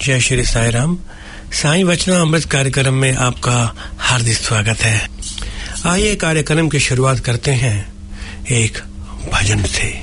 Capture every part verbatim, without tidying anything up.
जय श्री साई राम। साईं वचनामृत कार्यक्रम में आपका हार्दिक स्वागत है। आइए कार्यक्रम की शुरुआत करते हैं एक भजन से।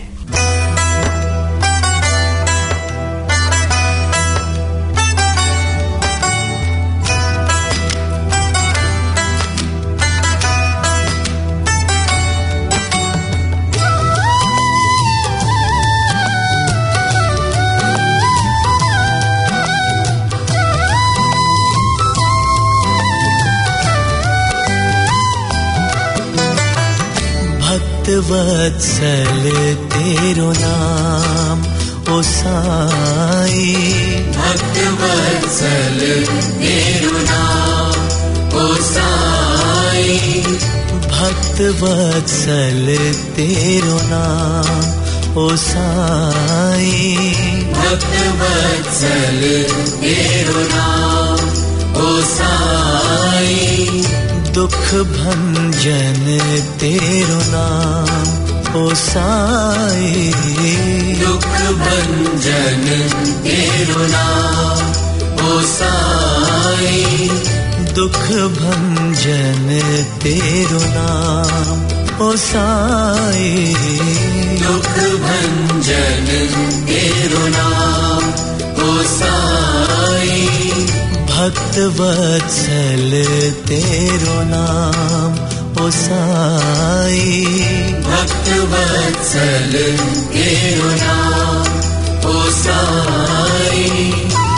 वत्सल तेरो नाम ओ साई, भक्त वत्सल तेरो नाम ओ साई, भक्त वत्सल तेरो नाम ओ साई, भक्त वत्सल तेरो नाम ओ साई, दुख भंजन तेरो नाम ओ साई, दुख भंजन तेरो नाम ओ साई, दुख भंजन तेरो नाम ओ साई, दुख भंजन तेरो नाम ओ साई, भक्त वत्सल तेरो नाम ओ साई, भक्त वत्सल तेरो नाम ओ साई।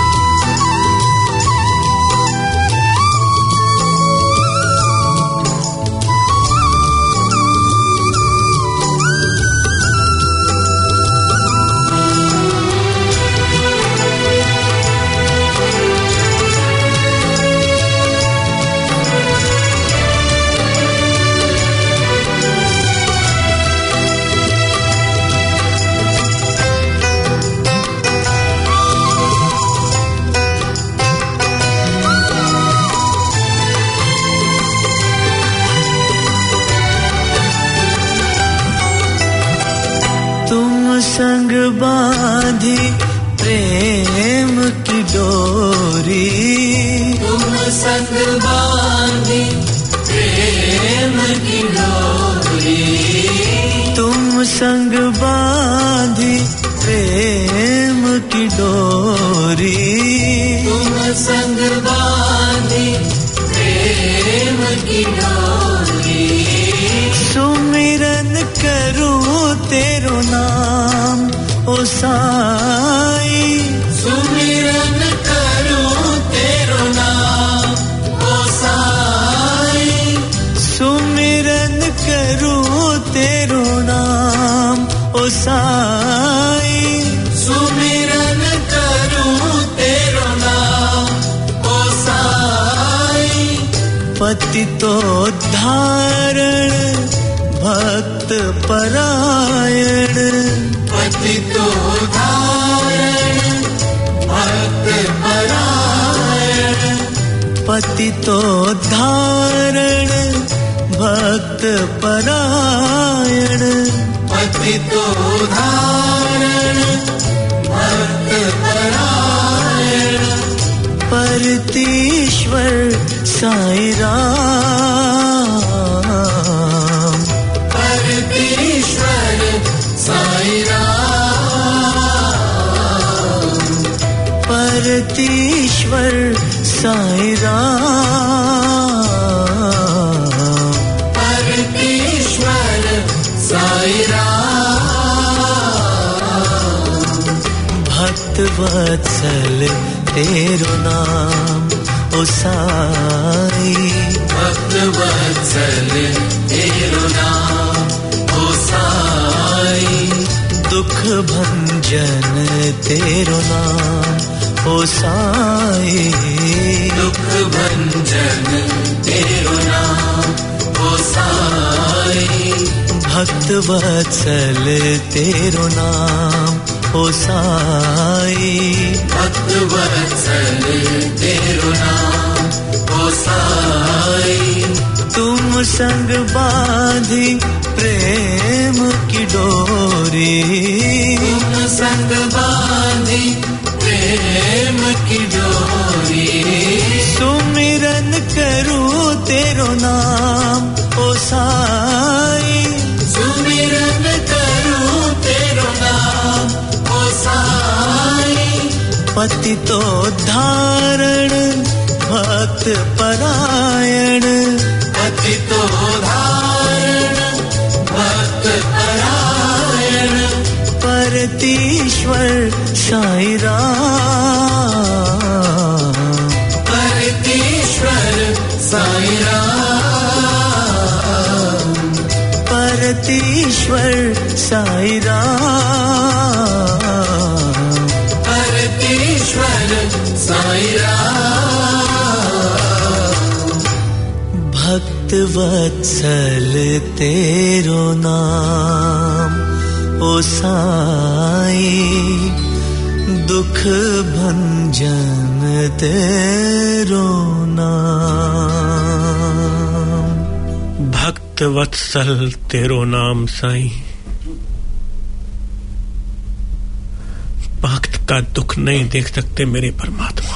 संग बांधी प्रेम की डोरी, तुम संग बांधी प्रेम की डोरी, तुम संग बांधी प्रेम की डोरी, तुम संग बांधी प्रेम की डोरी, सुमिरन करूं तेरो नाम ओ साई, सुमिरन करूं तेरो नाम ओ साई, सुमिरन करूं तेरो नाम ओ साई, सुमिरन करूं तेरो नाम ओ साई, पतितोद्धारण भक्त परायण, पतितोद्धारण भक्त परायण, पतितोद्धारण भक्त परायण, पतितोद्धारण भक्त परायण, परतीश्वर साईं राम, परतीश्वर साईं राम, परतीश्वर साईं राम, परतीश्वर साईं राम, भक्त वत्सल तेरो नाम ओ साई, भक्त वत्सल तेरो नाम ओ साई, दुख भंजन तेरो नाम ओ साई, दुख भंजन तेरो नाम ओ साई, भक्त वत्सल तेरो नाम ओ साई, भक्त वत्सल तेरो नाम ओ साई, तुम संग बांधी प्रेम की डोरी, तुम संग बांधी प्रेम की करूं तेरो नाम ओ साई सुमिरन करूं तेरो नाम ओ साई पतितो धारण भक्त परायण पतितो धारण भक्त परायण परतीश्वर साई राम परतीश्वर साई राम परतीश्वर साई राम परतीश्वर साई राम भक्त वत्सल तेरो नाम ओ साई दुख भंजन तेरो नाम भक्त वत्सल तेरो नाम साई भक्त का दुख नहीं देख सकते मेरे परमात्मा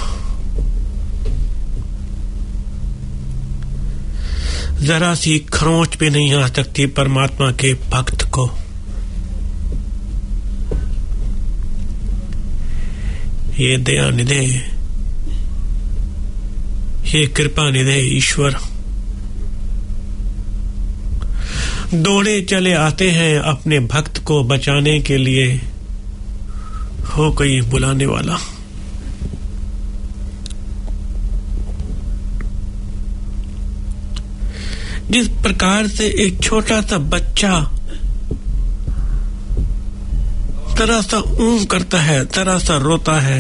जरा सी खरोंच भी नहीं आ सकती परमात्मा के भक्त को ये दया निधे ये कृपा निधे ईश्वर दौड़े चले आते हैं अपने भक्त को बचाने के लिए हो कोई बुलाने वाला जिस प्रकार से एक छोटा सा बच्चा तरह सा ऊं करता है तरह सा रोता है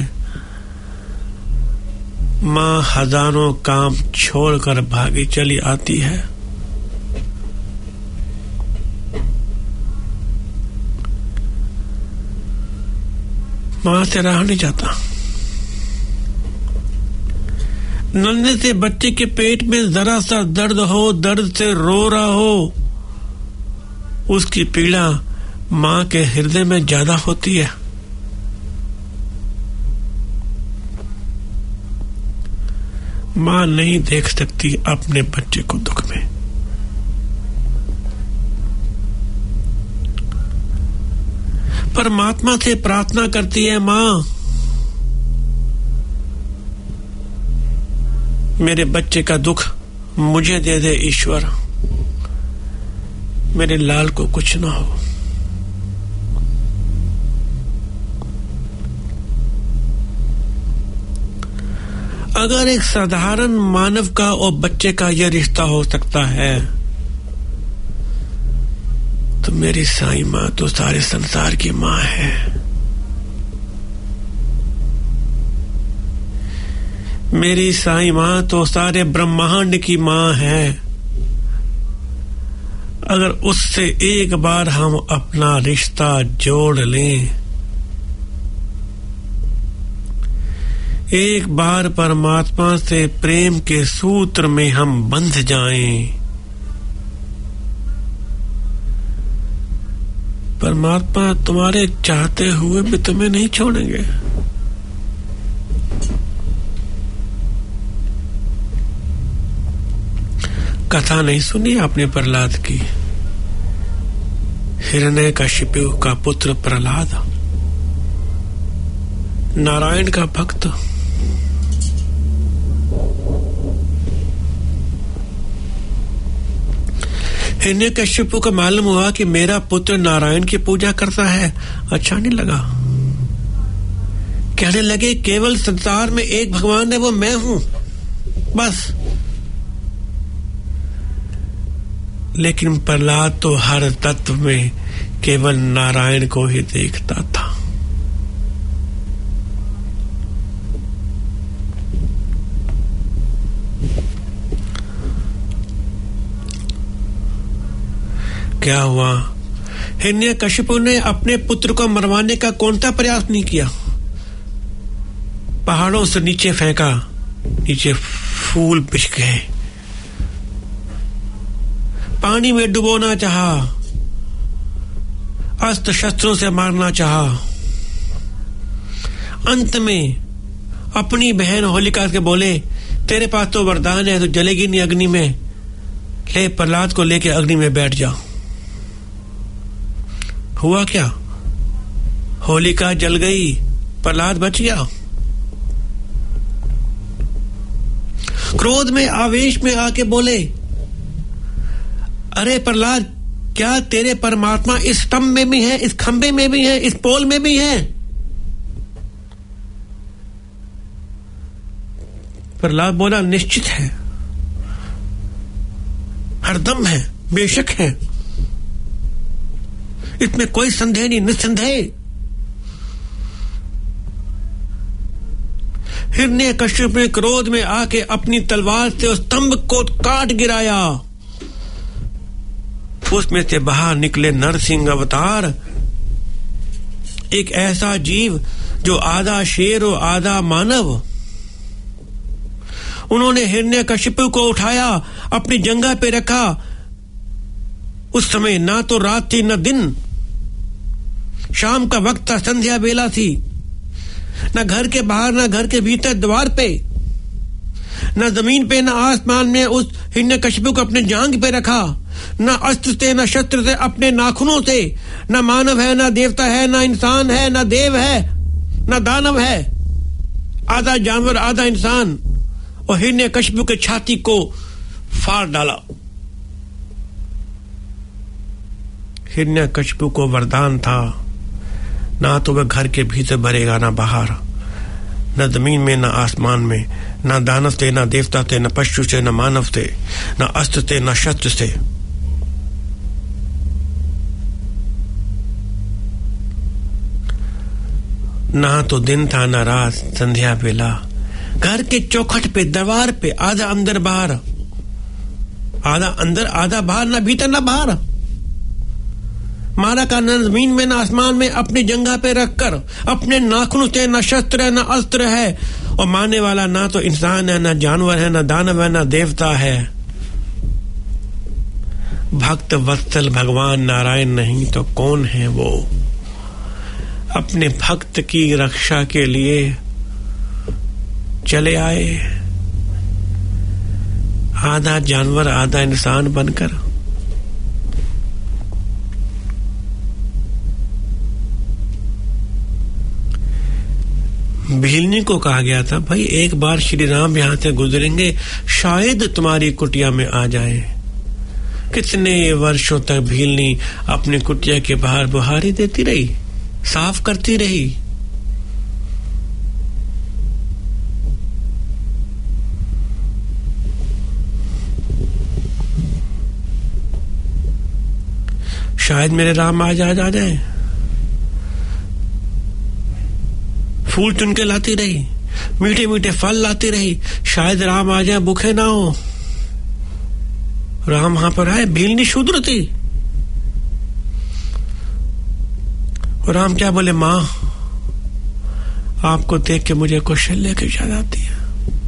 माँ हजारों काम छोड़कर भागी चली आती है माँ से रहा नहीं जाता नन्हे से बच्चे के पेट में जरा सा दर्द हो दर्द से रो रहा हो उसकी पीड़ा माँ के हृदय में ज्यादा होती है माँ नहीं देख सकती अपने बच्चे को दुख में परमात्मा से प्रार्थना करती है माँ मेरे बच्चे का दुख मुझे दे दे ईश्वर मेरे लाल को कुछ ना हो अगर एक साधारण मानव का और बच्चे का यह रिश्ता हो सकता है तो मेरी साईं माँ तो सारे संसार की माँ है मेरी साईं माँ तो सारे ब्रह्मांड की माँ है अगर उससे एक बार हम अपना रिश्ता जोड़ लें एक बार परमात्मा से प्रेम के सूत्र में हम बंध जाएं परमात्मा तुम्हारे चाहते हुए भी तुम्हें नहीं छोड़ेंगे कथा नहीं सुनी आपने प्रहलाद की हिरण्यकशिपु का पुत्र प्रहलाद नारायण का भक्त हिरण्यकशिपु को मालूम हुआ कि मेरा पुत्र नारायण की पूजा करता है अच्छा नहीं लगा कहने लगे केवल संसार में एक भगवान है वो मैं हूं बस लेकिन प्रहलाद तो हर तत्व में केवल नारायण को ही देखता था क्या हुआ हिरण्यकशिपु ने अपने पुत्र को मरवाने का कौन सा प्रयास नहीं किया पहाड़ों से नीचे फेंका नीचे फूल बिछ गए पानी में डुबोना चाहा अस्त्र शस्त्रों से मारना चाहा अंत में अपनी बहन होलिका के बोले तेरे पास तो वरदान है, तो जलेगी नहीं अग्नि में। ले प्रहलाद को लेके अग्नि में बैठ जा। हुआ क्या? होलिका जल गई, प्रहलाद बच गया। क्रोध में, आवेश में आके बोले, अरे प्रहलाद, क्या तेरे परमात्मा इस स्तंभ में भी है, इस खंबे में भी है, इस पोल में भी है? प्रहलाद बोला, निश्चित है, हरदम है, बेशक है, इसमें कोई संदेह नहीं, निस्संदेह। हिरण्यकश्यप ने क्रोध में आके अपनी तलवार से उस स्तंभ को काट गिराया। उसमें से बाहर निकले नरसिंह अवतार, एक ऐसा जीव जो आधा शेर और आधा मानव। उन्होंने हिरण्यकश्यप को उठाया, अपनी जंघा पे रखा। उस समय ना तो रात थी न दिन, शाम का वक्त था, संध्या बेला थी। न घर के बाहर, न घर के भीतर, द्वार पे, न जमीन पे, न आसमान में उस हिरण्यकश्यप को अपने जांघ पे रखा। न अस्त्र से, न शस्त्र से, अपने नाखूनों से। न मानव है, न देवता है, न इंसान है, न देव है, न दानव है, आधा जानवर आधा इंसान। और हिरण्यकश्यप के छाती को फाड़ डाला। हिरण्यकश्यप को वरदान था, ना तो वह घर के भीतर भरेगा, ना बाहर, न जमीन में, न आसमान में, न दानव से, न देवता से, न पशु से, न मानव से, न अस्त्र से, न शस्त्र से। ना तो दिन था, न रात, संध्या बेला। घर के चौखट पे, दरबार पे, आधा अंदर बाहर, आधा अंदर आधा बाहर, न भीतर न बाहर। मारा का न जमीन में, न आसमान में, अपनी जंघा पे रखकर, अपने नाखून से, न शस्त्र है, न अस्त्र है। और मारने वाला ना तो इंसान है, न जानवर है, न दानव है, न देवता है। भक्त वत्सल भगवान नारायण नहीं तो कौन है वो? अपने भक्त की रक्षा के लिए चले आए, आधा जानवर आधा इंसान बनकर। भीलनी को कहा गया था, भाई एक बार श्री राम यहां से गुजरेंगे, शायद तुम्हारी कुटिया में आ जाए। कितने वर्षों तक भीलनी अपनी कुटिया के बाहर बुहारी देती रही, साफ करती रही। शायद मेरे राम आज आ जा जाए। फूल चुन के लाती रही, मीठे मीठे फल लाती रही, शायद राम आ जाए, भूखे ना हो। राम वहां पर आए, भीलनी शूद्र थी। और राम क्या बोले, मां आपको देख के मुझे कौशल्या की याद आती है।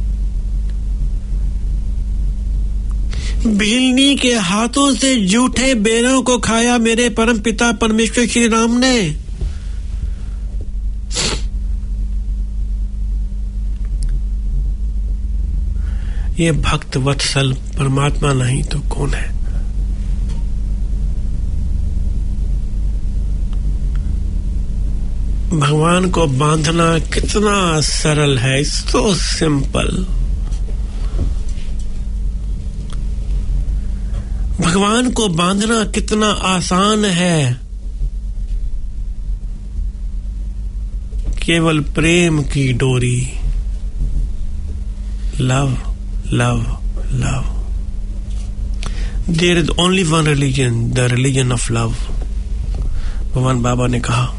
भीलनी के हाथों से जूठे बेरों को खाया मेरे परम पिता परमेश्वर श्री राम ने। ये भक्त वत्सल परमात्मा नहीं तो कौन है? भगवान को बांधना कितना सरल है, सो सिंपल। भगवान को बांधना कितना आसान है। केवल प्रेम की डोरी, love love love. There is only one religion, the religion of love. भगवान बाबा ने कहा।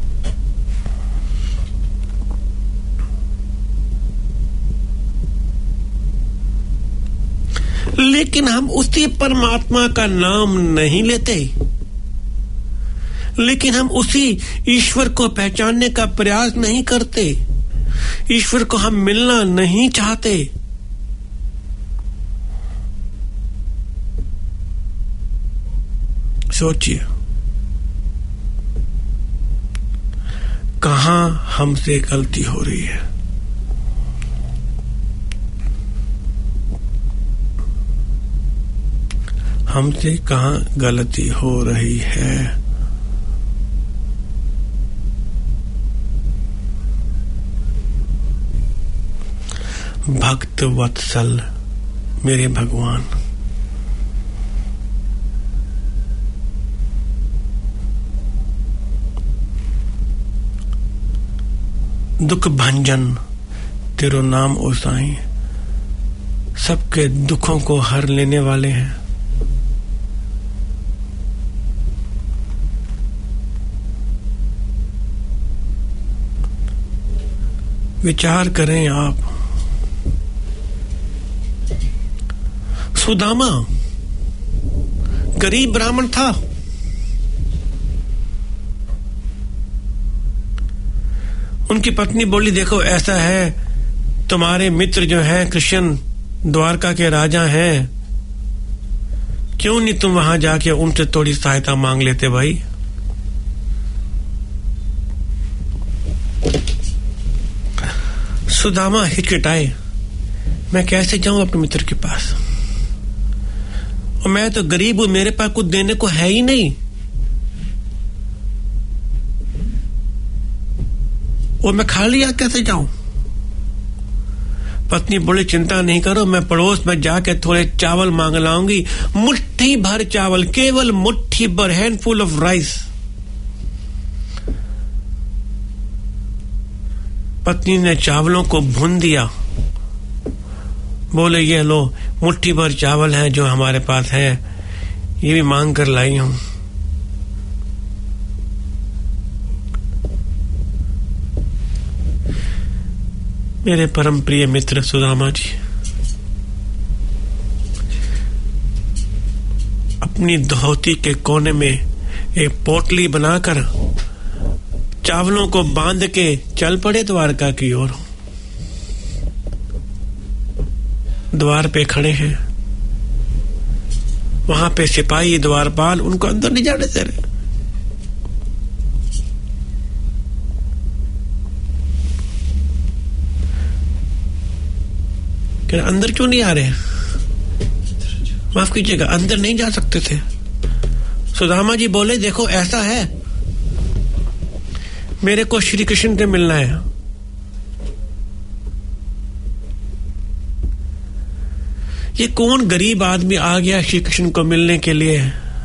लेकिन हम उसी परमात्मा का नाम नहीं लेते, लेकिन हम उसी ईश्वर को पहचानने का प्रयास नहीं करते, ईश्वर को हम मिलना नहीं चाहते। सोचिए कहां हमसे गलती हो रही है। हमसे कहाँ गलती हो रही है। भक्त वत्सल मेरे भगवान, दुख भंजन तेरो नाम ओ साईं, सबके दुखों को हर लेने वाले हैं। विचार करें आप, सुदामा गरीब ब्राह्मण था, उनकी पत्नी बोली देखो ऐसा है, तुम्हारे मित्र जो हैं कृष्ण द्वारका के राजा हैं, क्यों नहीं तुम वहां जाके उनसे थोड़ी सहायता मांग लेते भाई। सुदामा हिचकिचाए, मैं कैसे जाऊं अपने मित्र के पास, और मैं तो गरीब हूं, मेरे पास कुछ देने को है ही नहीं, और मैं खाली आ कैसे जाऊं। पत्नी बोले चिंता नहीं करो, मैं पड़ोस में जाके थोड़े चावल मांग लाऊंगी, मुट्ठी भर चावल, केवल मुट्ठी भर, हैंडफुल ऑफ राइस। पत्नी ने चावलों को भून दिया, बोले ये लो मुट्ठी भर चावल है जो हमारे पास है, ये भी मांग कर लाई हूं। मेरे परम प्रिय मित्र सुदामा जी अपनी धोती के कोने में एक पोटली बनाकर चावलों को बांध के चल पड़े द्वारका की ओर। द्वार पे खड़े हैं, वहां पे सिपाही द्वारपाल उनको अंदर नहीं जाने दे रहे। क्या अंदर क्यों नहीं आ रहे? माफ कीजिएगा, अंदर नहीं जा सकते थे। सुदामा जी बोले देखो ऐसा है, मेरे को श्री कृष्ण से मिलना है। ये कौन गरीब आदमी आ गया श्री कृष्ण को मिलने के लिए?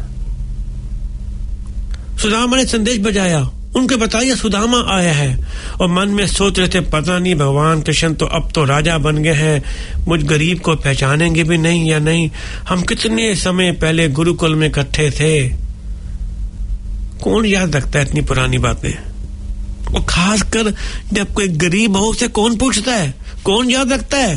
सुदामा ने संदेश बजाया, उनको बताया सुदामा आया है, और मन में सोच रहे थे पता नहीं भगवान कृष्ण तो अब तो राजा बन गए हैं, मुझ गरीब को पहचानेंगे भी नहीं या नहीं। हम कितने समय पहले गुरुकुल में इकट्ठे थे, कौन याद रखता है इतनी पुरानी बातें? और खासकर जब कोई गरीब हो उसे कौन पूछता है, कौन याद रखता है?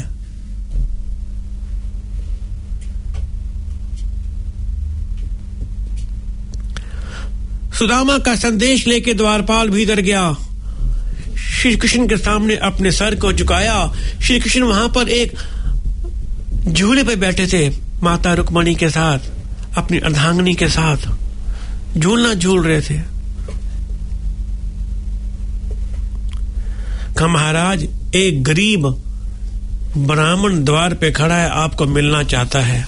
सुदामा का संदेश लेके द्वारपाल भीतर गया, श्री कृष्ण के सामने अपने सर को झुकाया। श्री कृष्ण वहां पर एक झूले पे बैठे थे, माता रुक्मणी के साथ, अपनी अर्धांगिनी के साथ झूलना झूल रहे थे। कहा महाराज एक गरीब ब्राह्मण द्वार पे खड़ा है, आपको मिलना चाहता है।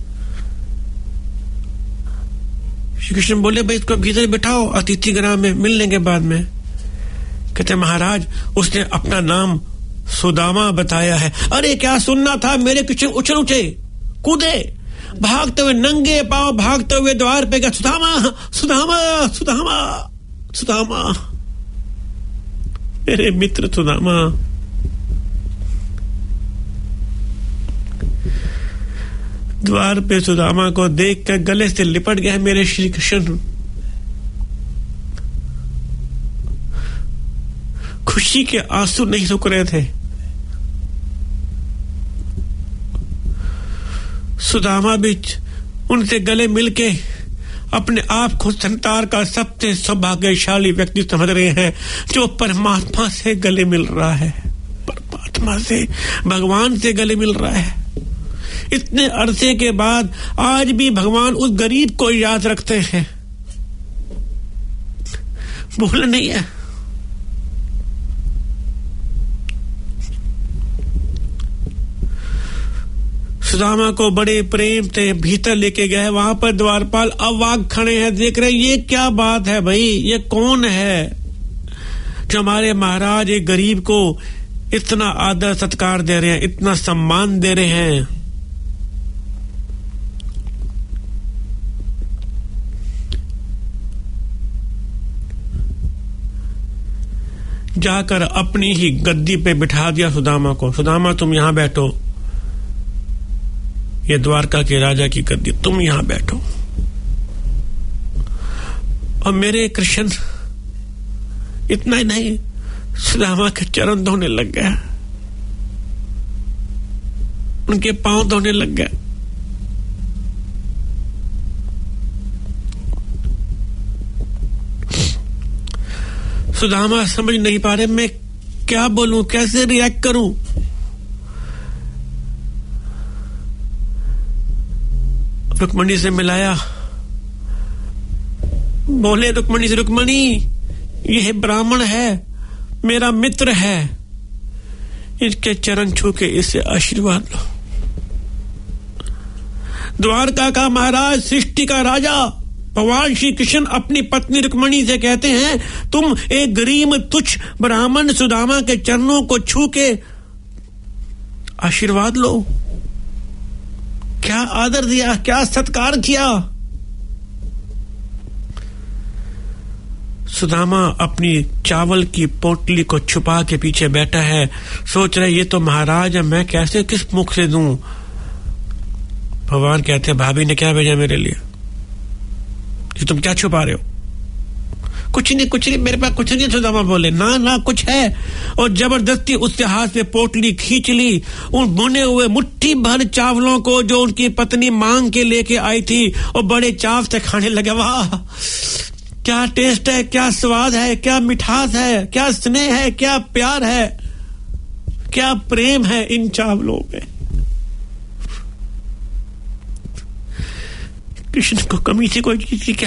श्री कृष्ण बोले भाई इसको भीतर बिठाओ, अतिथि गृह में मिल लेंगे बाद में। कहते महाराज उसने अपना नाम सुदामा बताया है। अरे क्या सुनना था, मेरे कृष्ण उछल उठे, कूदे, भागते हुए नंगे पांव भागते हुए द्वार पे गए। सुदामा सुदामा सुदामा सुदामा, मेरे मित्र सुदामा। द्वार पे सुदामा को देख कर गले से लिपट गए मेरे श्री कृष्ण। खुशी के आंसू नहीं रुक रहे थे। सुदामा भी उनसे गले मिलके अपने आप को संसार का सबसे सौभाग्यशाली व्यक्ति समझ रहे हैं, जो परमात्मा से गले मिल रहा है, परमात्मा से, भगवान से गले मिल रहा है। इतने अरसे के बाद आज भी भगवान उस गरीब को याद रखते हैं, भूल नहीं है। सुदामा को बड़े प्रेम से भीतर लेके गए। वहां पर द्वारपाल अवाक खड़े हैं, देख रहे ये क्या बात है भाई, ये कौन है जो हमारे महाराज एक गरीब को इतना आदर सत्कार दे रहे हैं, इतना सम्मान दे रहे हैं। जाकर अपनी ही गद्दी पे बिठा दिया सुदामा को। सुदामा तुम यहां बैठो, ये द्वारका के राजा की गद्दी, तुम यहां बैठो। और मेरे कृष्ण इतना ही नहीं, सुदामा के चरण धोने लग गया, उनके पांव धोने लग गए। सुदामा समझ नहीं पा रहे मैं क्या बोलूं, कैसे रिएक्ट करूं। रुक्मणी से मिलाया, बोले रुक्मणी से, रुक्मणी यह ब्राह्मण है, मेरा मित्र है, इसके चरण छू के इससे आशीर्वाद लो। द्वारका का महाराज, सृष्टि का राजा भगवान श्री कृष्ण अपनी पत्नी रुक्मणी से कहते हैं तुम एक गरीब तुच्छ ब्राह्मण सुदामा के चरणों को छू के आशीर्वाद लो। क्या आदर दिया, क्या सत्कार किया। सुदामा अपनी चावल की पोटली को छुपा के पीछे बैठा है, सोच रहे ये तो महाराज है, मैं कैसे किस मुख से दूं। भगवान कहते हैं भाभी ने क्या भेजा मेरे लिए, कि तुम क्या छुपा रहे हो। कुछ नहीं कुछ नहीं मेरे पास कुछ नहीं। सुदामा बोले ना ना कुछ है, और जबरदस्ती उसके हाथ से पोटली खींच ली। उन बुने हुए मुट्ठी भर चावलों को जो उनकी पत्नी मांग के लेके आई थी, और बड़े चाव से खाने लगे। वाह क्या टेस्ट है, क्या स्वाद है, क्या मिठास है, क्या स्नेह है, क्या प्यार है, क्या प्रेम है इन चावलों में। कृष्ण को कमी थी कोई चीज की क्या,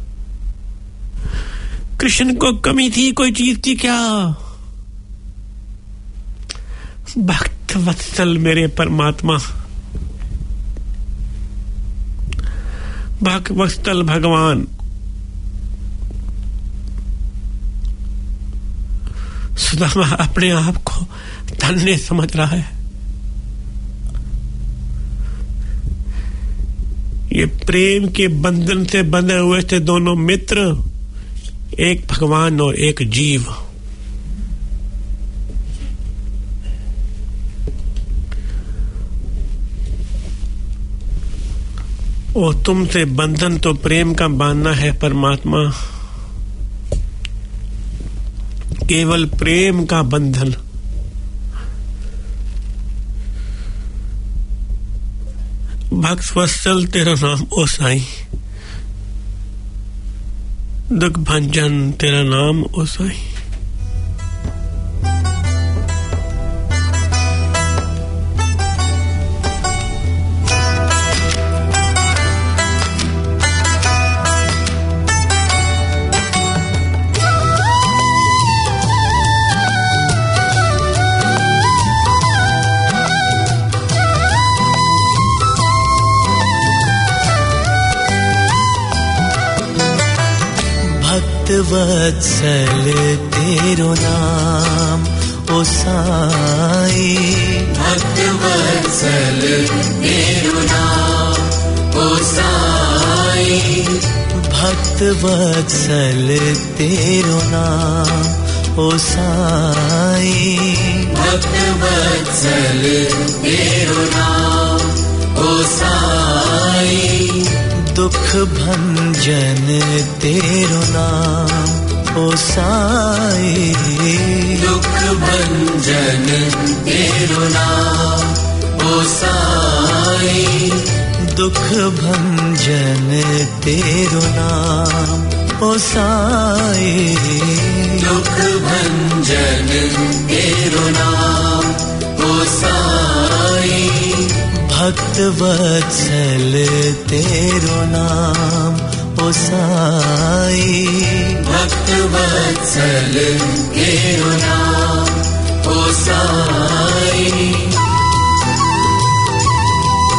कृष्ण को कमी थी कोई चीज की क्या। भक्त वत्सल मेरे परमात्मा, भक्त वत्सल भगवान। सुदामा अपने आप को धन्य समझ रहा है। ये प्रेम के बंधन से बंधे हुए थे दोनों मित्र, एक भगवान और एक जीव। और तुमसे बंधन तो प्रेम का बांधना है परमात्मा, केवल प्रेम का बंधन। भक्त वत्सल तेरा नाम ओ साईं, दुख भंजन तेरा नाम ओ साईं। वत्सल तेरो नाम ओ साई, भक्त वत्सल तेरो नाम ओ साई, भक्त वत्सल तेरो नाम ओ साई, भक्त वत्सल तेरो नाम ओ साई, दुख भंजन तेरो नाम ओ साई, दुख भंजन तेरो नाम ओ साई, दुख भंजन तेरो नाम ओ साई, दुख भंजन तेरो नाम ओ साई, भक्त वत्सल तेरो नाम ओ साई, भक्त वत्सल तेरो नाम ओ साई।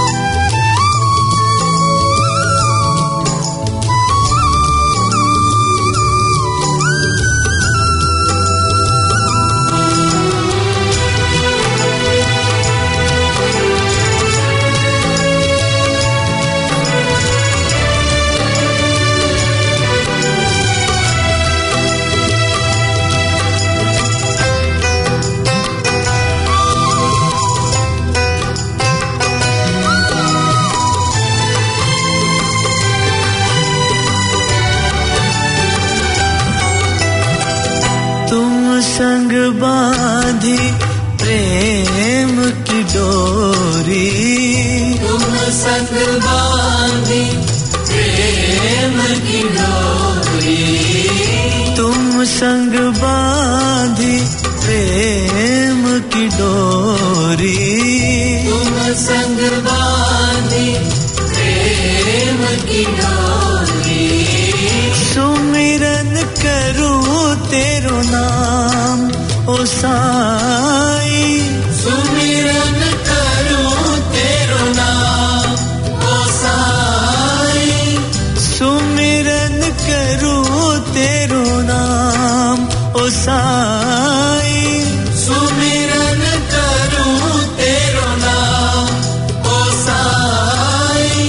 बांधी प्रेम की डोरी तुम संग बांधी प्रेम की डोरी तुम संग बांधी प्रेम की डोरी तुम संग बांधी प्रेम की डोरी सुमिरन करूं तेरो नाम ओ साई सुमिरन करूं तेरो नाम ओ साई सुमिरन करूं तेरो नाम ओ साई सुमिरन करूं तेरो नाम ओ साई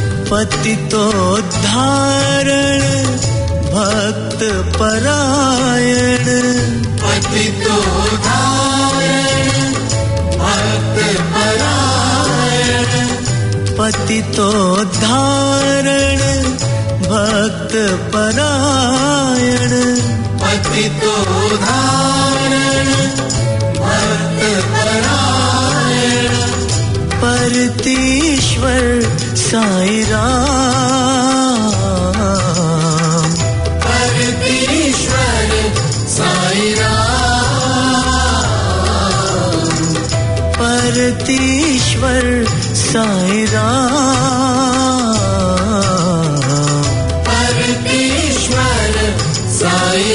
पतितोद्धारण भक्त परायण पतितोद्धारण भक्त परायण पतितोद्धारण भक्त परायण पतितोद्धारण भक्त परायण परतीश्वर साई राम परतीश्वर साई राम परतीश्वर साई राम परतीश्वर साई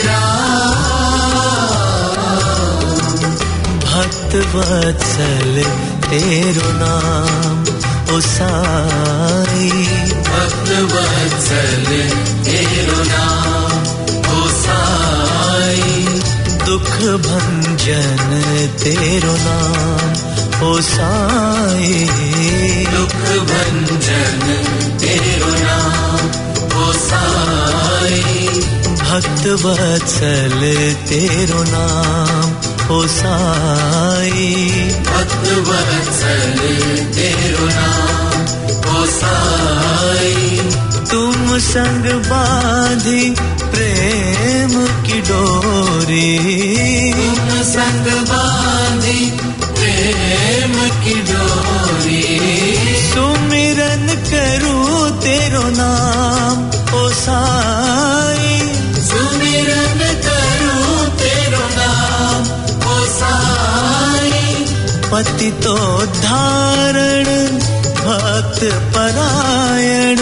राम भक्त वत्सल तेरो नाम ओ साई भक्त वत्सल तेरो नाम ओ साई दुख भंजन तेरो नाम ओ साई दुख भंजन तेरो नाम ओ साई भक्त वत्सल तेरो नाम ओ साई भक्त वत्सल तेरो नाम ओ साई तुम संग बांधी प्रेम की डोरी तुम संग बांधी प्रेम की डोरी सुमिरन करूं तेरो नाम ओ साई सुमिरन करूं तेरो नाम ओ साई पतितोद्धारण भक्त परायण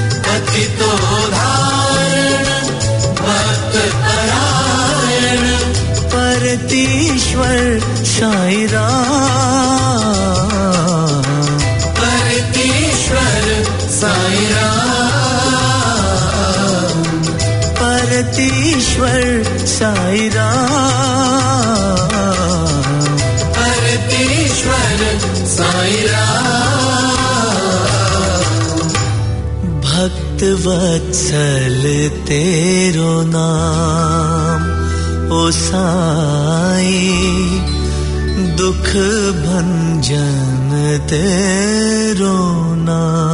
पतितोद्धारण भक्त परायण परतीश्वर साई राम परतीश्वर साई राम परतीश्वर साई राम परतीश्वर साई राम भक्त वत्सल तेरो नाम ओ साई दुख भंजन तेरो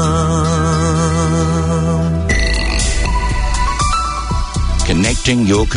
नाम Connecting your